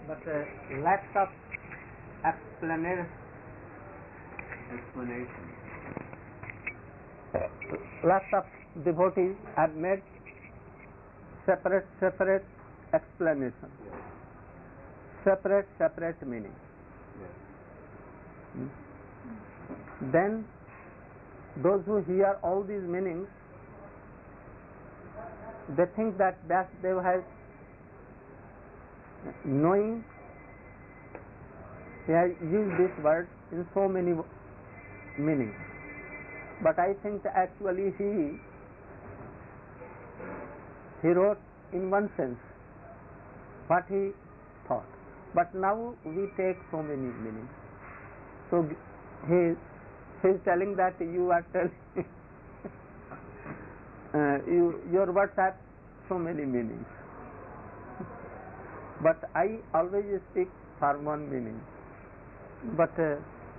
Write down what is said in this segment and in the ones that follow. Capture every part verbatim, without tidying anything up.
but uh, lack of explanation. Explanation. Lots of devotees have made separate, separate explanation, Yes. separate, separate meaning. Yes. Hmm. Then those who hear all these meanings, they think that that they have knowing. They have used this word in so many meanings, but I think that actually he he wrote in one sense what he thought, but now we take so many meanings. So he he is telling that you are telling uh, you your words have so many meanings, but I always speak for one meaning. But uh,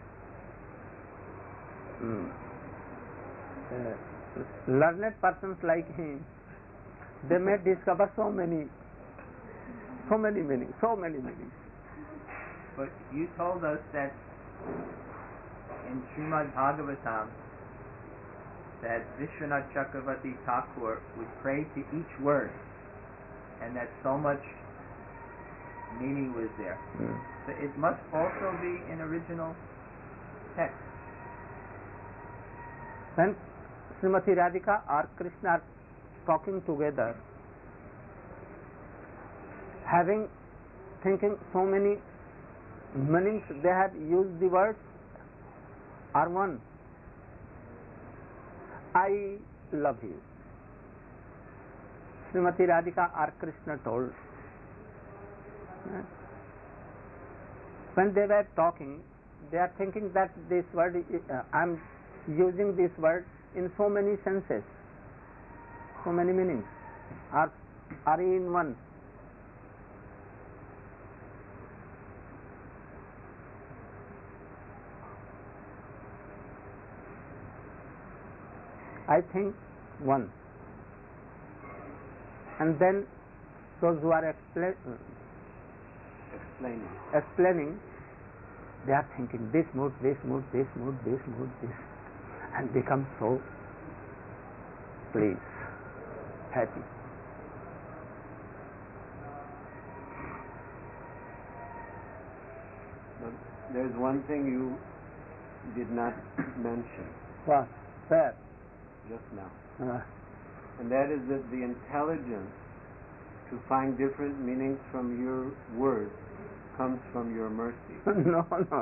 mm, uh, learned persons like him, they may discover so many, so many meanings, so many meanings. But you told us that in Srimad Bhagavatam that Vishwanath Chakravarti Thakur would pray to each word, and that so much meaning was there. Mm. So it must also be an original text. When Srimati Radhika or Krishna are talking together, having thinking so many meanings, they have used the words are one. I love you. Srimati Radhika or Krishna told. When they were talking, they are thinking that this word, uh, I am using this word in so many senses, so many meanings, are, are in one. I think one. And then those who are expla- Explaining. explaining, they are thinking this mood, this mood, this mood, this mood, this, and become so pleased, happy. But there's one thing you did not mention. What? Where? Just now. Uh, And that is that the intelligence to find different meanings from your words comes from your mercy. no, no.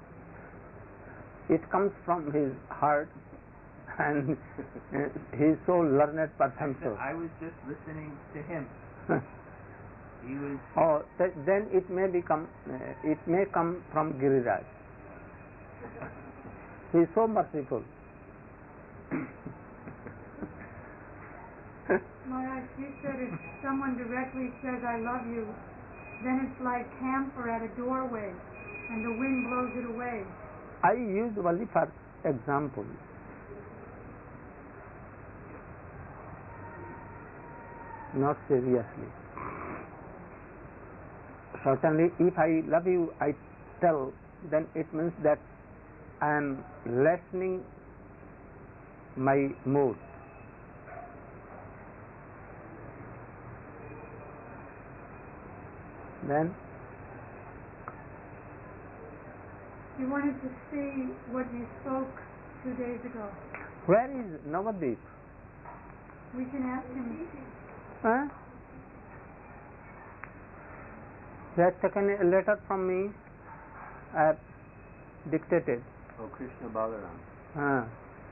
It comes from his heart, and he is so learned person. So. I was just listening to him. He was. Oh, th- then it may become, uh, it may come from Giriraj. He is so merciful. Maharaj, you said if someone directly says, I love you, then it's like camphor at a doorway, and the wind blows it away. I use only for example. Not seriously. Certainly, if I love you, I tell, then it means that I am lessening my mood. Then You wanted to see what you spoke two days ago. where is Navadip? We can ask him. Huh? He has taken a letter from me. I have dictated. Oh, Krishna Balaram. Uh,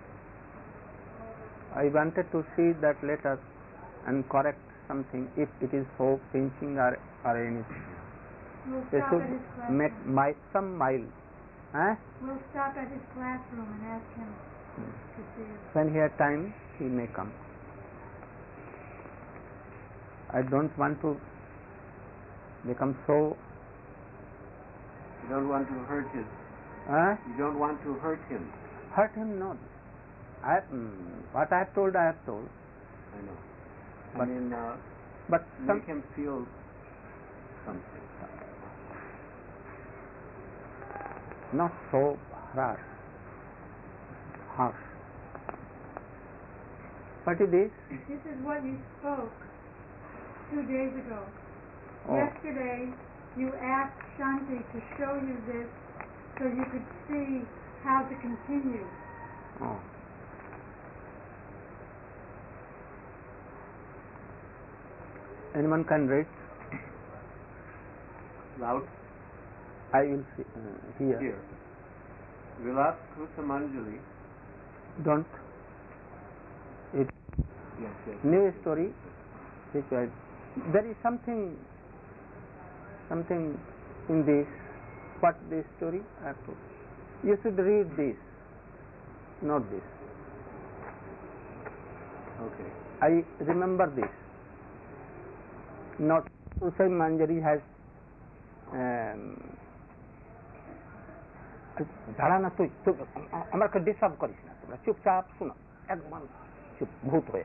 I wanted to see that letter and correct something if it is so pinching or, or anything. We'll They stop should at his make classroom. my, some mile. Huh? We'll stop at his classroom and ask him to see us. When he has time, he may come. I don't want to become so. You don't want to hurt his. Huh? You don't want to hurt him. Hurt him not. I, mm, what I have told, I have told. I know. I But- mean, uh, But some, make him feel something. not so harsh. harsh. What is this? This is what you spoke two days ago. Oh. Yesterday, you asked Shanti to show you this so you could see how to continue. Oh. Anyone can read? Loud. I will see, uh, hear. Here. Vilas Kusamanjali. Don't. It Yes, yes. new story. Which I, there is something, something in this. What this story? I have to. You should read this, not this. Okay. I remember this. Not Usai Manjari has ঝাড়া না তুই আমাকে disturb করিস না তোমরা চুপচাপ শোনো একদম চুপ ভূত হয়ে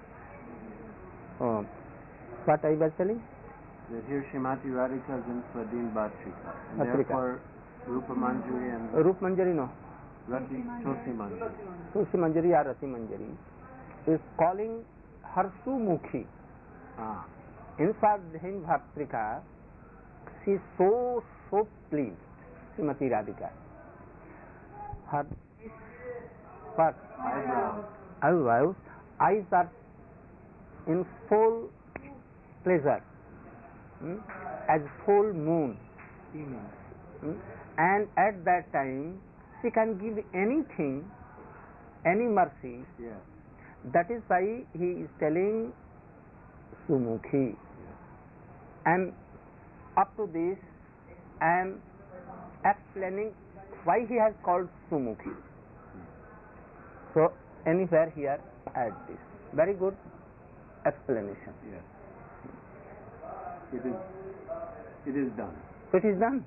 What I was telling? That here Srimati Radhika is in Swadhin Bhatrika. And Bhatrika. therefore Rupa Manjari and Rup Manjari no. Rati Tulsi Manjari. Tulsi Manjari or Rati Manjari is calling her Sumukhi. Ah. In Swadhin Bhatrika, she is so, so pleased, Srimati Radhika. Her what? Eyebrows. Eyebrows, eyes are in full pleasure, hmm? as full moon. Hmm? And at that time, she can give anything, any mercy. Yes. That is why he is telling Sumukhi. Yes. And up to this, I am explaining why he has called Sumukhi. So, anywhere here, add this. Very good explanation. Yes. It is. It is done. It is done.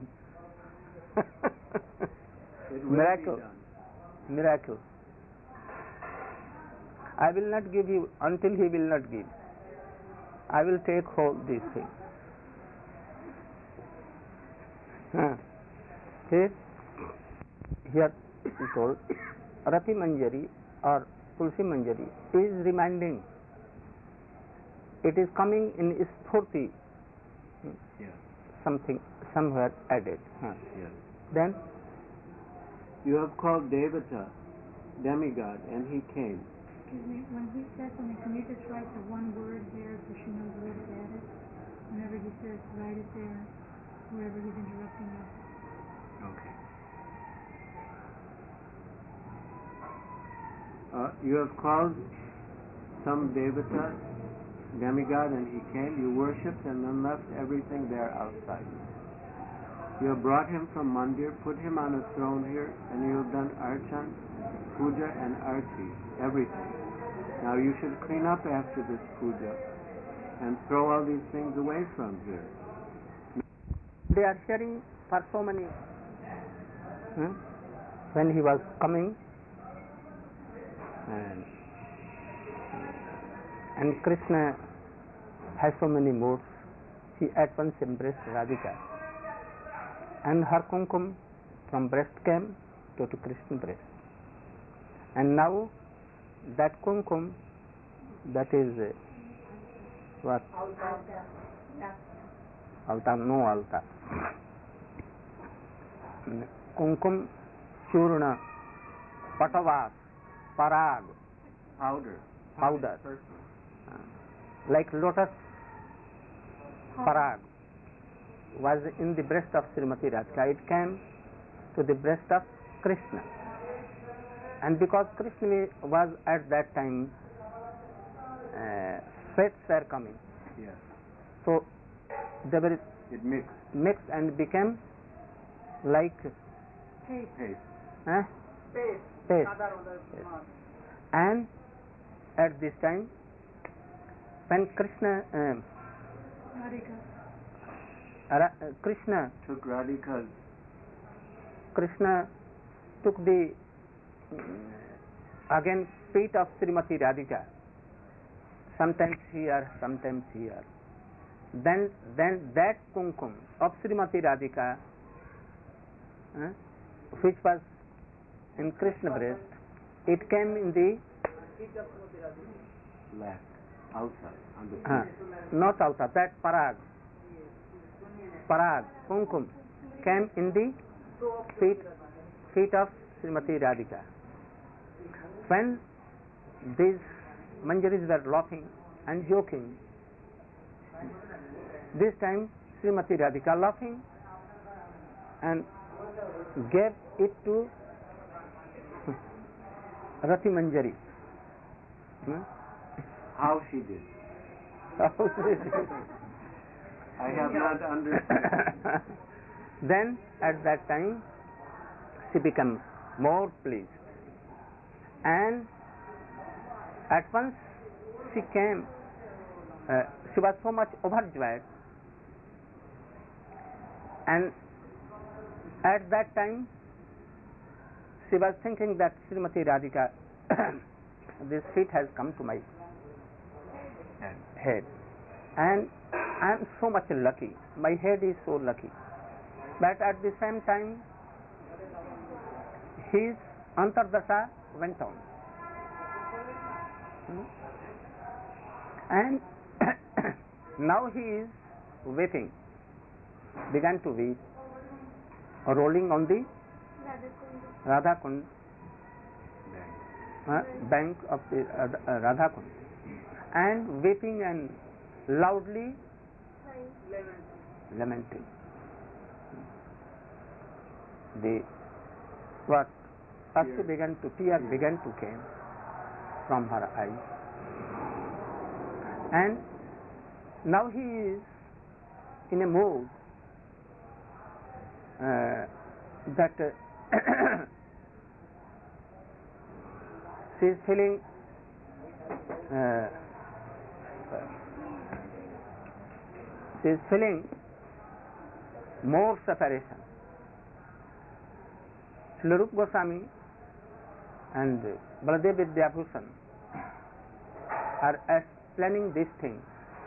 It will Miracle. be done. Miracle. I will not give you until he will not give. I will take hold these things. Huh. Here, here he told Rati Manjari or Tulsi Manjari is reminding. It is coming in Spurti. Yes. Something somewhere added. Huh. Yes. Then You have called Devata, demigod, and he came. Excuse me, when he says something, can you just write the one word there so she knows where to add it? Whenever he says, write it there, wherever he's interrupting you. Okay. Uh, you have called some Devata, demigod, and he came. You worshipped and then left everything there outside. You have brought him from Mandir, put him on a throne here, and you have done archan, puja, and arti, everything. Now you should clean up after this puja and throw all these things away from here. they are sharing for so many. Hmm? When he was coming, and, and Krishna has so many moods, he at once embraced Radhika. And her kumkum from breast came to, to Krishna breast. And now that kumkum, that is uh, what? Altar, no altar. Kumkum, churna, patavas, parag, Powder. powder, uh, like lotus parag was in the breast of Srimati Radhika. It came to the breast of Krishna. And because Krishna was at that time, uh, sweats were coming. Yes. So they were It mixed. mixed and became like Hey, Paste. eh, paste. Yes. And at this time, when Krishna, um, Radhika. Ra- uh, Krishna, Took Radhika's Krishna took the uh, again feet of Srimati Radhika. Sometimes here, sometimes here. Then, then that kumkum of Srimati Radhika uh, which was in Krishna breast, it came in the left, outside, on the uh, not outside, that parag, parag, kumkum, came in the feet, feet of Srimati Radhika. When these manjaris were laughing and joking, this time Srimati Radhika laughing and gave it to Rati Manjari. Hmm? How she did. I have not understood. Then at that time she became more pleased, and at once she came, uh, she was so much overjoyed, and at that time she was thinking that Srimati Radhika, this feet has come to my head, and I am so much lucky, my head is so lucky. But at the same time his antardasha went on, hmm? and now he is weeping, began to weep, rolling on the Radha Kund, uh, bank of the uh, Radha Kund, and weeping and loudly lamenting. The what? Ashti began to tear began to came from her eyes, and now he is in a mood uh, that uh, she is feeling uh, she is feeling more separation. Srila Rupa Goswami and Baladev Vidyabhushan are explaining this thing.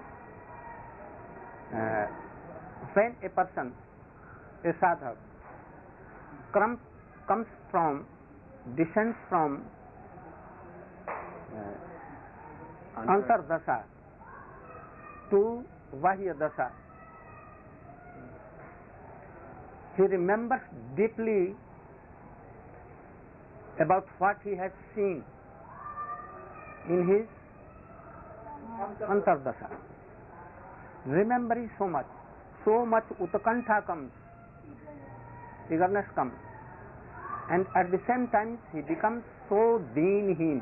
Uh, when a person, a sadhak, comes, comes from, descends from uh, Antardasha to Vahya Dasha, he remembers deeply about what he has seen in his Antardasha. Remembering so much, so much utakantha comes, eagerness comes, and at the same time he becomes so deenheen.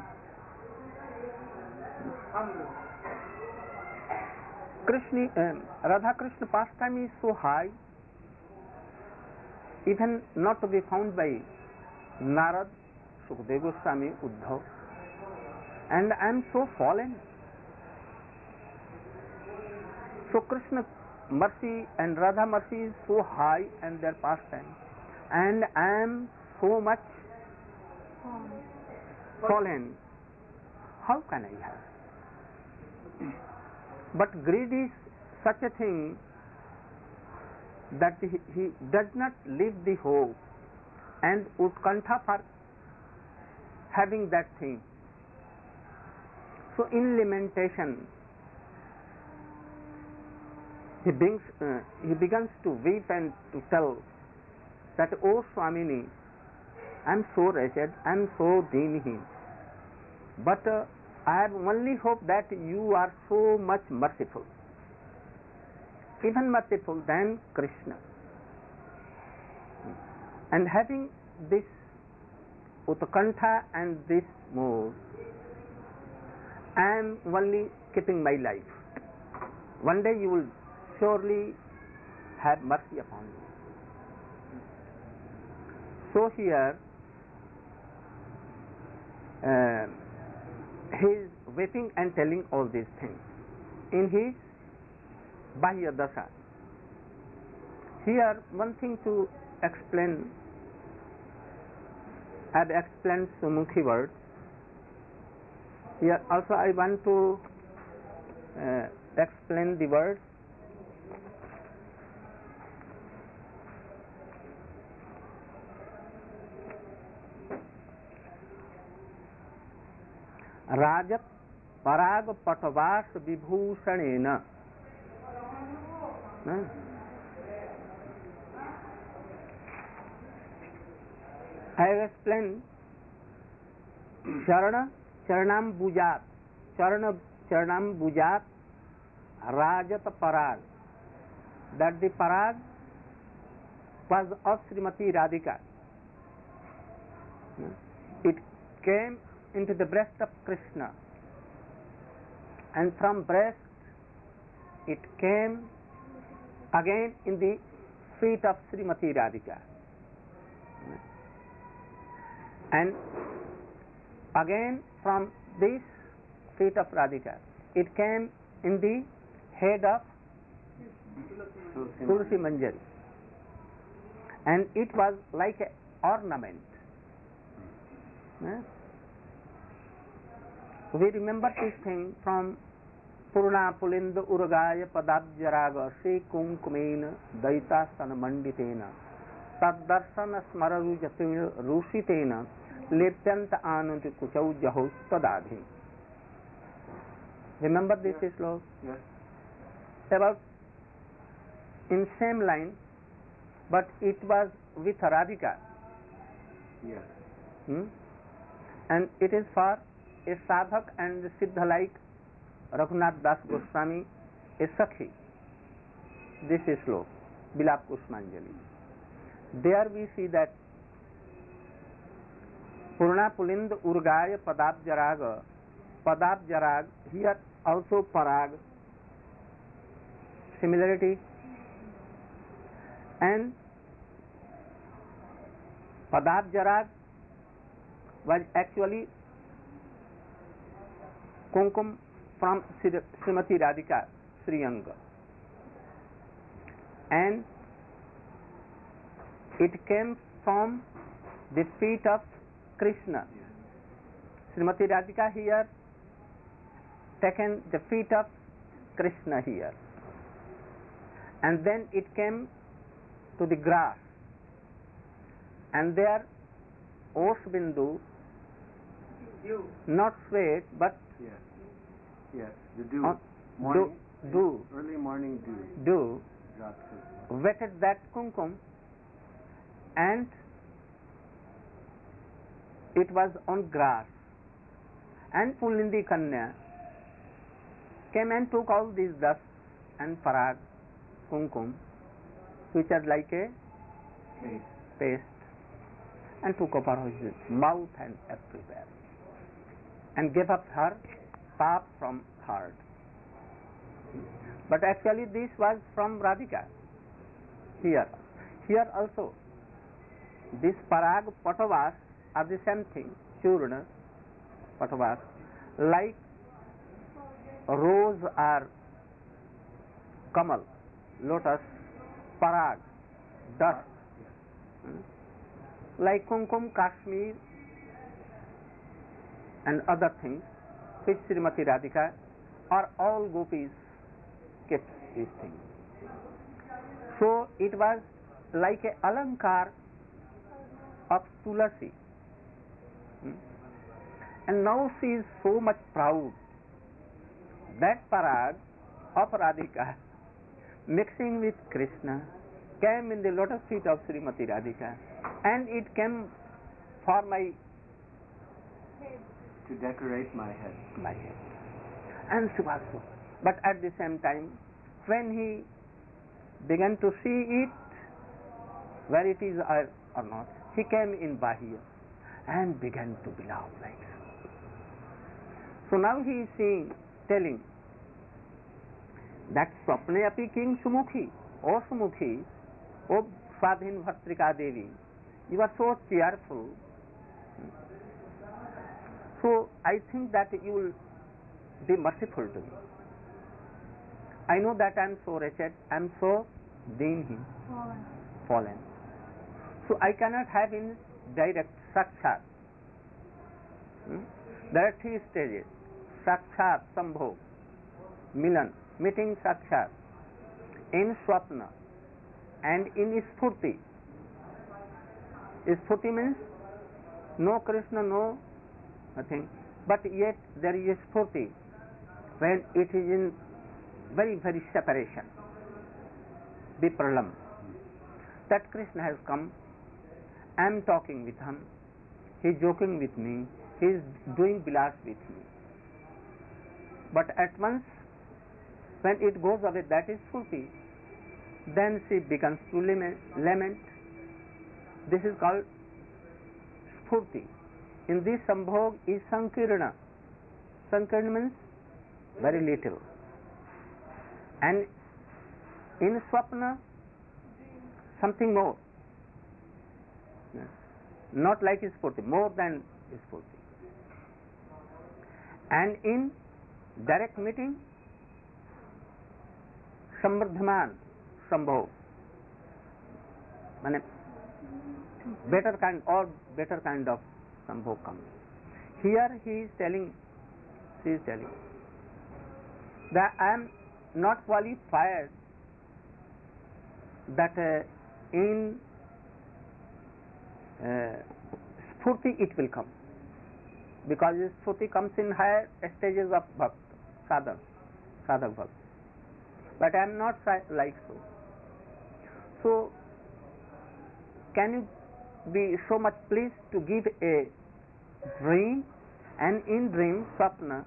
Krishna, uh, Radha Krishna pastime is so high, even not to be found by Narad, Sukadeva Goswami, Uddhav, and I am so fallen. So Krishna mercy and Radha mercy is so high and their pastime, and I am so much fallen. How can I have? But greed is such a thing that he, he does not leave the hope and utkantha for having that thing. So in lamentation he brings, uh, he begins to weep and to tell that, O Swamini, I am so wretched, I am so deenheen, but uh, I have only hope that you are so much merciful, even merciful than Krishna. And having this utkantha and this mood, I am only keeping my life. One day you will surely have mercy upon me. So here uh, he is weeping and telling all these things in his Bahya Dasha. Here one thing to explain, I have explained Sumukhi word. Here also I want to uh, explain the word Rajat Parag Patavas Vibhushanena. No? I have explained Charana Charanam Bujat Charana Charanam Bujat Rajat Parag, that the Parag was of Srimati Radhika. It came into the breast of Krishna, and from breast it came again in the feet of Srimati Radhika, and again from this feet of Radhika it came in the head of Tulsi Manjari, and it was like an ornament. Yes. We remember this thing from Purna Pulinda Urgaya Padabjaraga Sri Kumkumena Daitasana Manditena Taddarsana Smararujatina Rushitena Lepyanta Ananti Kuchau Jahus Tadadhi. Remember this Yes. sloka? Yes. About in same line, but it was with Radhika. Yes. Hmm? And it is for a sadhak and siddha like Raghunath Das Goswami, a sakhi. This is sloka, Bilap Kusmanjali. There we see that Purna Pulind Urgaya Padabjaraga, Padabjarag, here also Parag, similarity, and Padabjarag was actually Kumkum from Srimati Radhika, Sriyanga, and it came from the feet of Krishna. Srimati Radhika here taken the feet of Krishna here, and then it came to the grass, and there Osbindu, not sweat but Yes. Yes. The dew. uh, morning. dew, dew, Early morning dew. dew Drops of- wetted that kumkum, and it was on grass, and Pulindi Kanya came and took all these dust and parag, kumkum, which are like a Taste. paste, and took up her his mouth and everywhere, and gave up her pap from heart. But actually this was from Radhika. Here, here also, this parag patavas are the same thing, churna, patavas, like rose or kamal, lotus, parag, dust, hmm? like kumkum, Kashmir, and other things, which Srimati Radhika or all gopis kept these things. So it was like a alankar of Tulasi. Hmm? And now she is so much proud that parag of Radhika mixing with Krishna came in the lotus feet of Srimati Radhika, and it came for my To decorate my head. my head. And she was so. But at the same time, when he began to see it, where it is or, or not, he came in Bahia and began to below like so. So now he is seeing, telling that Swapne api king Sumukhi, O Sumukhi, O Swadhin Bhatrika Devi, you are so cheerful. So I think that you will be merciful to me. I know that I am so wretched, I am so deenhi, Fallen. fallen. So I cannot have in direct sakshat. Hmm? There are three stages: sakshat, sambhog, milan, meeting sakshat, in swapna, and in spurti. Spurti means no Krishna, no nothing, but yet there is a spurti when it is in very, very separation, vipralam, that Krishna has come, I am talking with him, he is joking with me, he is doing vilas with me. But at once, when it goes away, that is spurti, then she begins to lament. lament. This is called spurti. In this sambhog is sankirna. Sankirna means very little. And in swapna, something more. Not like spurti, more than spurti. And in direct meeting, samvardhaman, sambhog. Mane better kind or better kind of sambhog comes. Here he is telling, she is telling that I am not qualified that uh, in uh, spurti it will come, because spurti comes in higher stages of bhakt, sadhak, sadhak bhakt. But I am not like so. So, can you be so much pleased to give a dream, and in dream, swapna,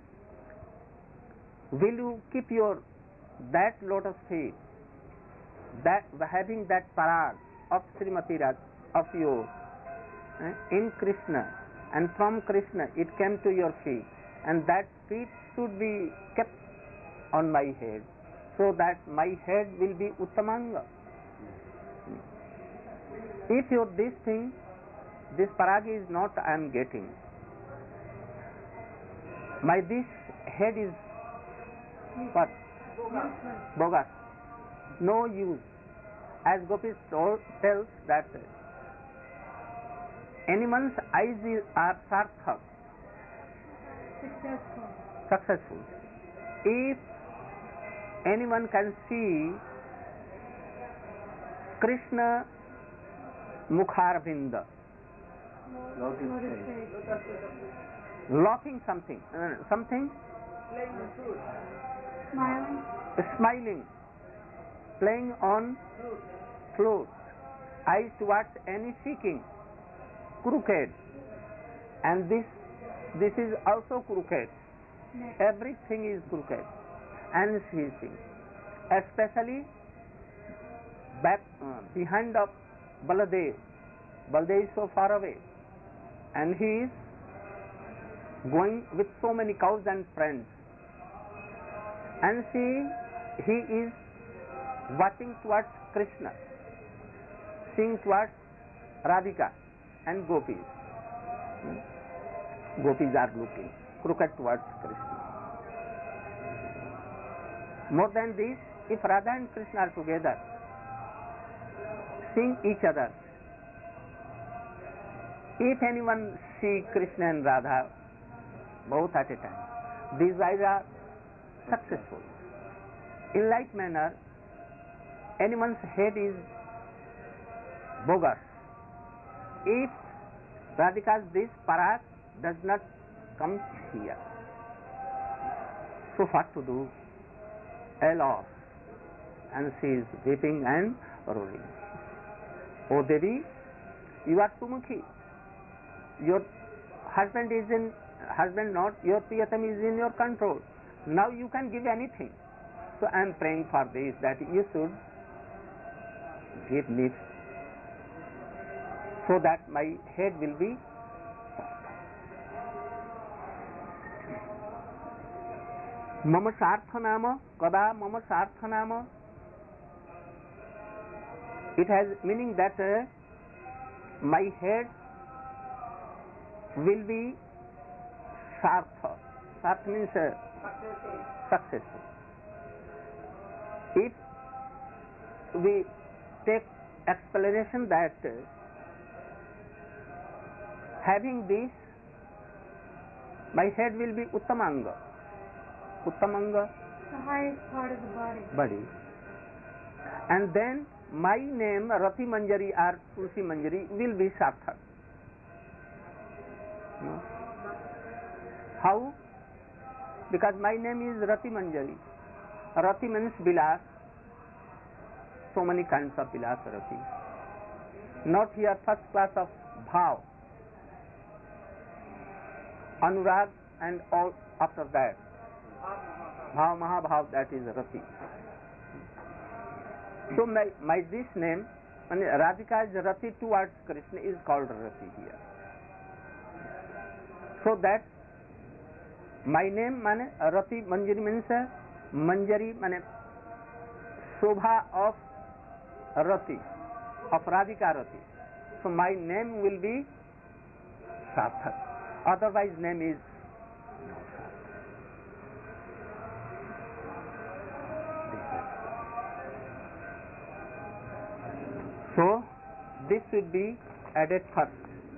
will you keep your that lotus feet, that having that parag of Srimati Radha, of you eh, in Krishna, and from Krishna it came to your feet, and that feet should be kept on my head, so that my head will be Uttamanga. If your this thing, this parag is not I am getting, my this head is what? Bogus. No use. As Gopis told, tells that animals' eyes is, are sarthak, Successful. successful. If anyone can see Krishna Mukharvinda Lotus Lotus face. face. laughing something, uh, something Smiling. smiling, playing on flute, eyes towards any seeking, crooked, and this this is also crooked. Next. Everything is crooked and ceasing, especially back uh, behind of Baladev. Baladev is so far away, and he is going with so many cows and friends, and see he is watching towards Krishna, seeing towards Radhika and Gopis. Hmm? Gopis are looking crooked towards Krishna. More than this, if Radha and Krishna are together, seeing each other, if anyone see Krishna and Radha both at a time, these eyes are successful. In like manner, anyone's head is bogus. If Radhika's this parag does not come here, so what to do? A loss. And she is weeping and rolling. O Devi, you are Sumukhi. Your husband is in, husband not, your Priyatam is in your control. Now you can give anything. So I am praying for this, that you should give me, so that my head will be Mama Sarthanama, Kada Mama Sarthanama. It has meaning that uh, my head will be Sartha. Sartha means uh, successful. If we take explanation that uh, having this, my head will be Uttamanga. Uttamanga, The highest part of the body. body. And then my name, Rati Manjari or Tulsi Manjari, will be Sarthak. No? How? Because my name is Rati Manjari. Rati means Vilas. So many kinds of Vilas Rati. Not here first class of Bhav. Anurag and all after that. Bhav Mahabhav, that is Rati. So my, my this name, and Radhika's Rati towards Krishna is called Rati here. So that my name mane Rati Manjari means Manjari mane Shobha of Rati, of Radhika Rati. So my name will be Sarthak. Otherwise name is so this should be added first,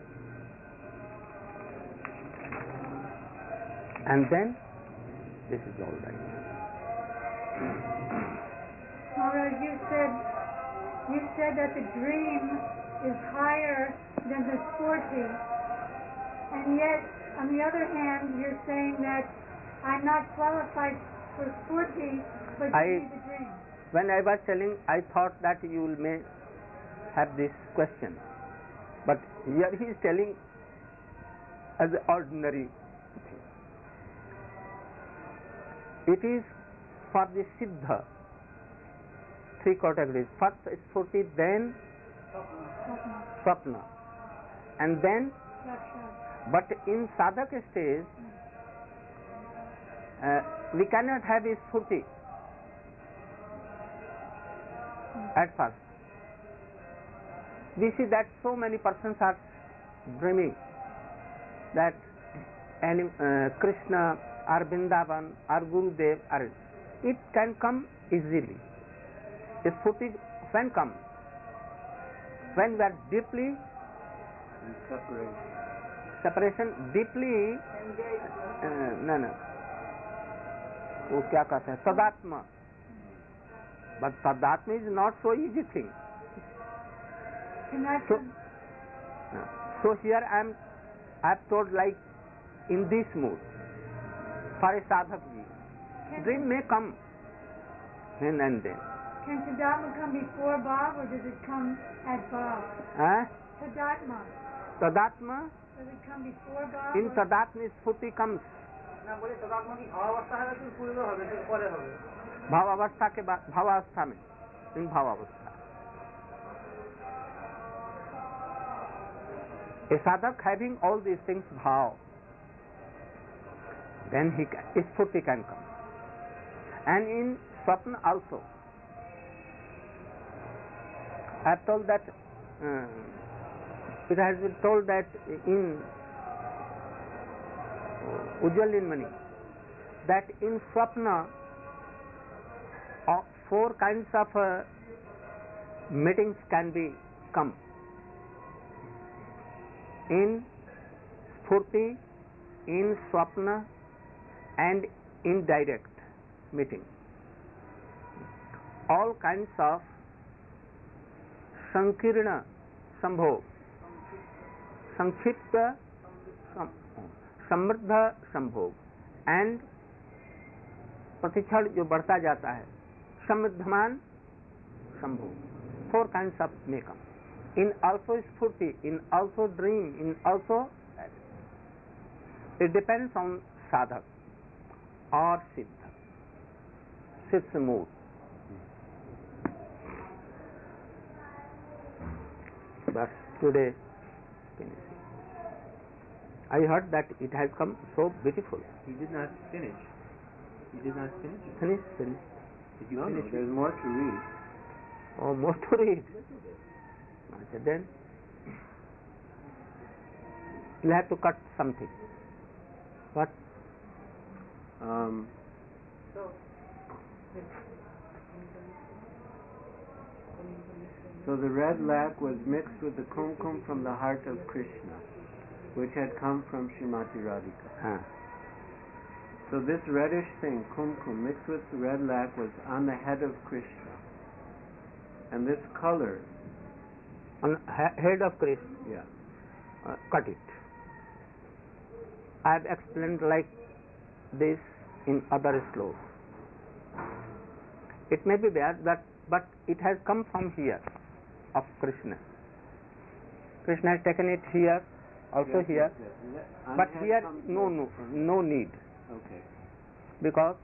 and then this is all right. Maharaj, you said you said that the dream is higher than the Spurti, and yet on the other hand you're saying that I'm not qualified for Spurti, but I, give me the dream. When I was telling, I thought that you may have this question, but here he is telling as ordinary thing. It is for the Siddha, three categories. First Spurti, then Swapna, and then, but in Sadhaka stage, uh, we cannot have a Spurti at first. We see that so many persons are dreaming that any, uh, Krishna or Vrindavan or Gurudev, or it can come easily. Spurti when comes? When we are deeply In separation. separation, deeply uh, no no वो क्या कहते हैं तदात्मा. But tadatma is not so easy thing. So, uh, so here I am I have told like in this mood for a sadhak ji, dream may come then and then. Can Tadatma come before Bhav, or does it come at Bhav? Eh? Tadatma. Tadatma, Does it come before Bhav? in or- tadatma Spurti comes. भावावस्था के बाद भावावस्था में इन भावावस्था a sadhak having all these things bhav, then he can, Spurti can come. And in Swapna also, I have told that uh, it has been told that in Ujjwal Nirmani that in Swapna uh, four kinds of uh, meetings can be come. In Spurti, in Swapna, and in direct meeting. All kinds of Sankirna Sambhog, Sankshipta Samriddha Sambhog, and प्रतिक्षण जो बढ़ता जाता है समृद्धमान संभोग. Four kinds of may come. In also Spurti, in also dream, in also, it depends on sadhak or siddha, siddha mood. But today, I heard that it has come so beautiful. He did not finish. He did not finish it. Finish, finish. Did you No, no, finish there's it? more to read. Oh, more to read. Okay, then you'll have to cut something. What? Um, so the red lac was mixed with the kumkum from the heart of Krishna, which had come from Srimati Radhika. Ah. So this reddish thing, kumkum, mixed with the red lac, was on the head of Krishna. And this color, On he- head of Krishna, yeah, uh, cut it. I have explained like this in other slokas. It may be there, that, but it has come from here, of Krishna. Krishna has taken it here, also Yes, here, yes, yes. but Unhead here comes no, here. no, no need, Okay. because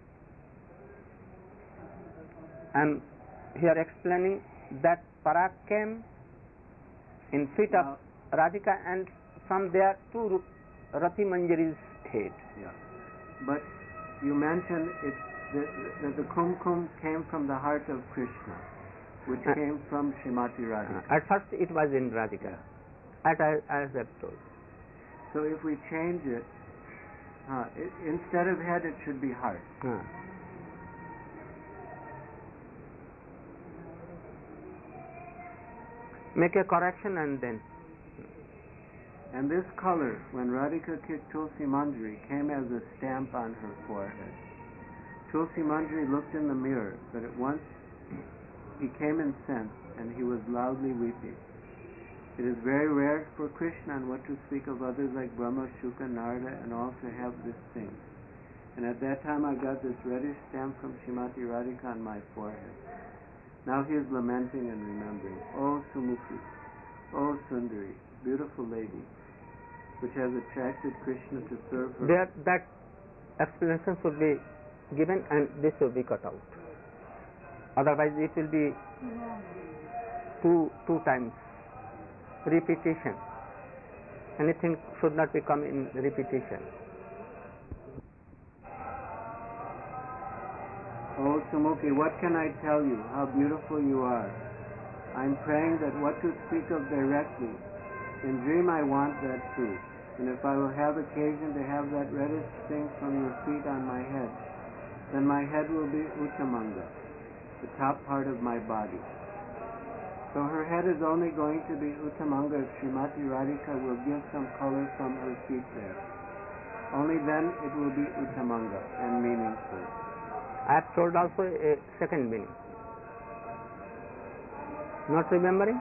I am here explaining that Parag came in feet Now- of Radhika, and from there to Rati Manjari's head. Yeah. But you mentioned it that, that the kumkum came from the heart of Krishna, which Uh, came from Srimati Radhika. Uh, at first it was in Radhika, as I, as I have told. So if we change it, uh, it, instead of head, it should be heart. Uh. Make a correction and then. And this color, when Radhika kicked Tulsi Manjari, came as a stamp on her forehead. Tulsi Manjari looked in the mirror, but at once he came incensed, and he was loudly weeping. It is very rare for Krishna, and what to speak of others like Brahma, Shuka, Narada, and all, to have this thing. And at that time I got this reddish stamp from Srimati Radhika on my forehead. Now he is lamenting and remembering. O Sumukhi, O Sundari, beautiful lady, which has attracted Krishna to serve her. There, that explanation should be given and this should be cut out. Otherwise it will be two, two times repetition. Anything should not become in repetition. O Sumukhi, what can I tell you? How beautiful you are. I'm praying that what to speak of directly. In dream I want that too. And if I will have occasion to have that reddish thing from your feet on my head, then my head will be Uttamanga, the top part of my body. So her head is only going to be Uttamanga if Srimati Radhika will give some color from her feet there. Only then it will be Uttamanga and meaningful. I have told also a second meaning. Not remembering?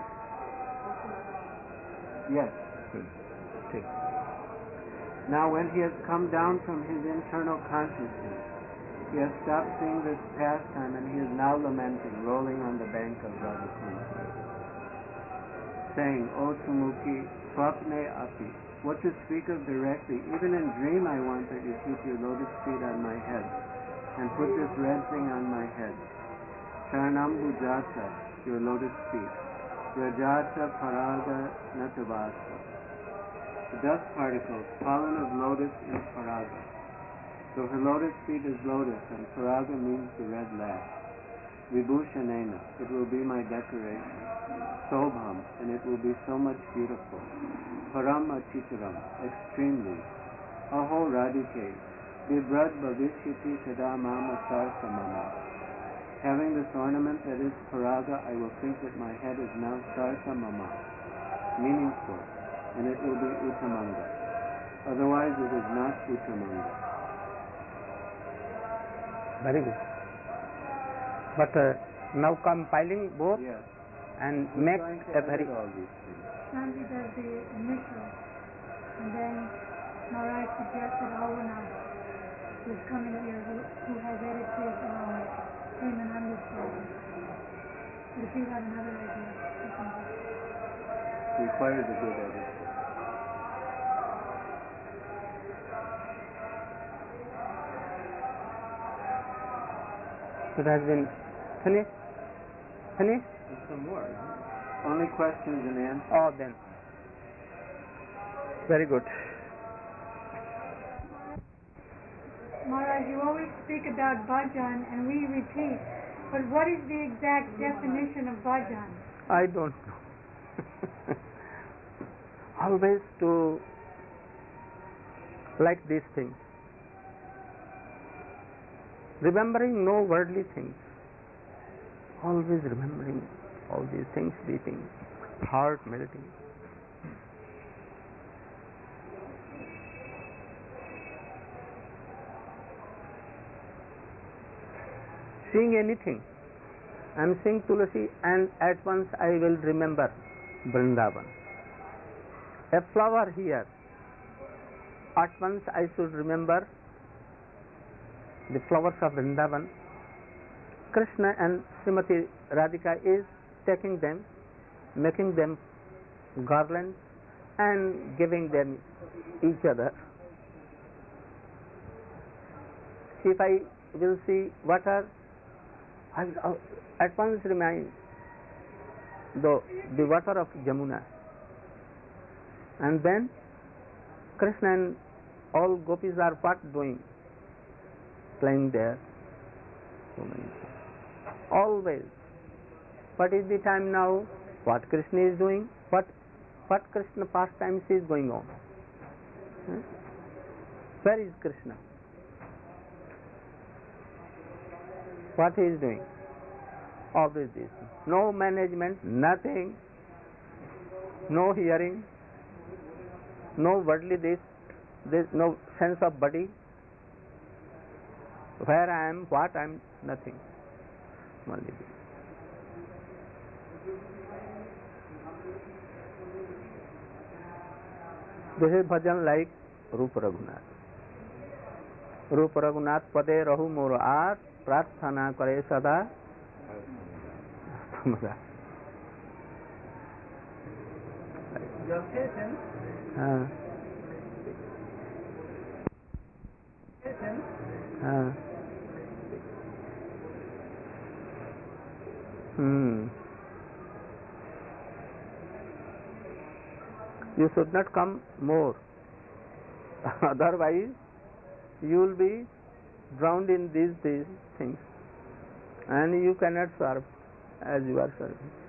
Yes. Okay. Now when he has come down from his internal consciousness, he has stopped seeing this pastime, and he is now lamenting, rolling on the bank of Radhakund, saying, O Sumukhi, Swapne Api, what to speak of directly, even in dream I want that you keep your lotus feet on my head, and put this red thing on my head. Charanambujata, your lotus feet. Rajata Paraga Natavasa, the dust particles fallen of lotus in Paraga. So her lotus feet is lotus, and Paraga means the red lash. Vibhushanena, it will be my decoration. Sobham, and it will be so much beautiful. Param Achitaram, extremely. Aho Radhike, Vibrad Bhavishyati Tada Mama Sarsa Mama. Having this ornament that is Paraga, I will think that my head is now Sarsa Mama, meaningful, and it will be Uttamanga. Otherwise it is not Uttamanga. Very good. But uh, now compiling both Yes. and We're make going to a very edit all these things. Shanti does the initial, and then Maharaj suggested Avana, who's coming here, who, who has edited um, Premananda story. But if you got another idea, you can do it. Requires a good editor. it has been finished. Finished? There's some more, isn't there? Only questions and answers. Oh, then. Very good. Maharaj, you always speak about bhajan, and we repeat, but what is the exact definition of bhajan? I don't know. Always to like these things. Remembering no worldly things. Always remembering all these things, beating, heart melting. Seeing anything, I am seeing Tulasi, and at once I will remember Vrindavan. A flower here, at once I should remember the flowers of Vrindavan. Krishna and Srimati Radhika is taking them, making them garlands and giving them each other. If I will see water, I will at once remind the, the water of Jamuna. And then Krishna and all gopis are what doing? Playing there. So many things. Always. What is the time now? What Krishna is doing? What what Krishna pastimes is going on? Hmm? Where is Krishna? What he is doing? Always this. No management, nothing, no hearing, no worldly this, this no sense of body. Where I am, what I am, nothing. Only this. This is bhajan like Rupa Raghunath. Rupa Raghunath pade rahu mor aat prarthana kare sada. Uh, uh, hmm. You should not come more. Otherwise, you will be drowned in these, these things, and you cannot serve as you are serving.